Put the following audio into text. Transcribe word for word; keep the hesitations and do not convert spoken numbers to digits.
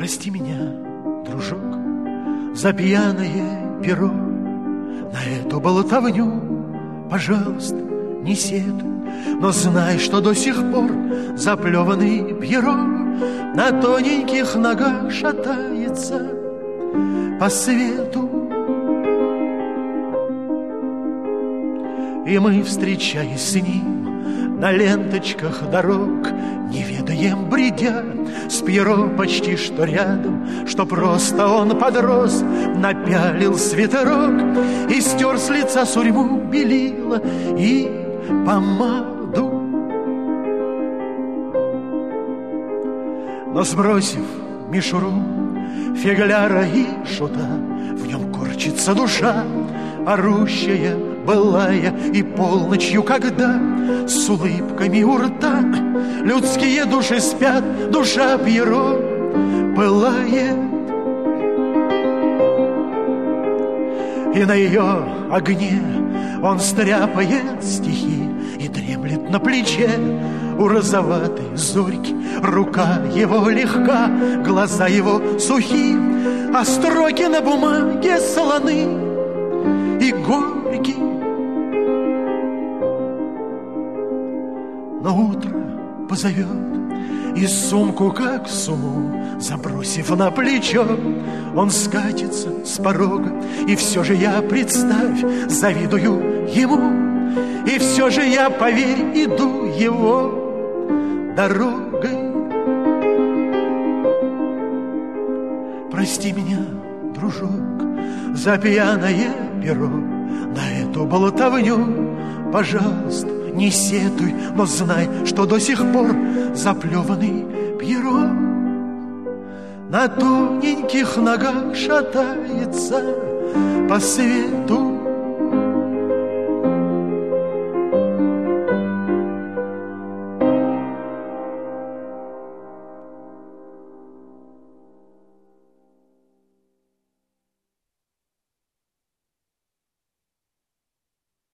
Прости меня, дружок, за пьяное перо, на эту болтовню, пожалуйста, не сетуй. Но знай, что до сих пор заплеванный Пьеро на тоненьких ногах шатается по свету. И мы, встречаясь с ним на ленточках дорог, не ведаем, бредя с Пьеро почти что рядом, что просто он подрос, напялил свитерок и стер с лица сурьму белила и помаду. Но сбросив мишуру фигляра и шута, в нем корчится душа, орущая, былая, и полночью, когда с улыбками у рта людские души спят, душа Пьеро пылает. И на ее огне он стряпает стихи и дремлет на плече у розоватой зорьки. Рука его легка, глаза его сухи, а строки на бумаге солоны и горьки. Но утро позовет, и сумку, как сумму, забросив на плечо, он скатится с порога. И все же я, представь, завидую ему, и все же я, поверь, иду его дорогой. Прости меня, дружок, за пьяное перо, на эту болтовню, пожалуйста, не сетуй, но знай, что до сих пор заплеванный Пьеро на тоненьких ногах шатается по свету.